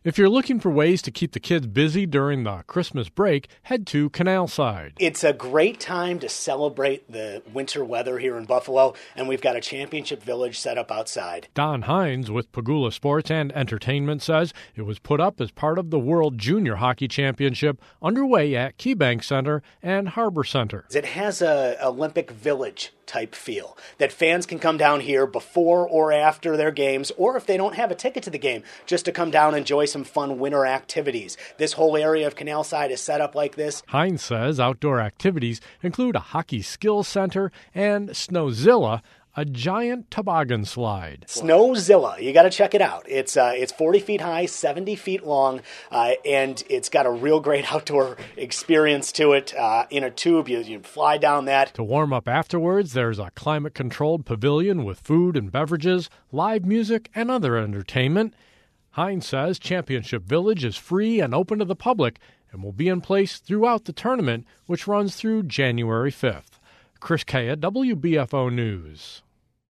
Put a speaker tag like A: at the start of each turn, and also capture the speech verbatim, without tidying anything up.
A: If you're looking for ways to keep the kids busy during the Christmas break, head to Canalside.
B: It's a great time to celebrate the winter weather here in Buffalo, and we've got a championship village set up outside.
A: Don Hines with Pagula Sports and Entertainment says it was put up as part of the World Junior Hockey Championship underway at KeyBank Center and Harbor Center.
B: It has a Olympic Village type feel that fans can come down here before or after their games, or if they don't have a ticket to the game, just to come down and enjoy some fun winter activities. This whole area of Canalside is set up like this.
A: Hines says outdoor activities include a hockey skills center and Snowzilla, a giant toboggan slide.
B: Snowzilla, you got to check it out. It's uh, it's forty feet high, seventy feet long, uh, and it's got a real great outdoor experience to it. Uh, in a tube, you, you fly down that.
A: To warm up afterwards, there's a climate-controlled pavilion with food and beverages, live music, and other entertainment. Hines says Championship Village is free and open to the public and will be in place throughout the tournament, which runs through January fifth. Chris Kaya, W B F O News.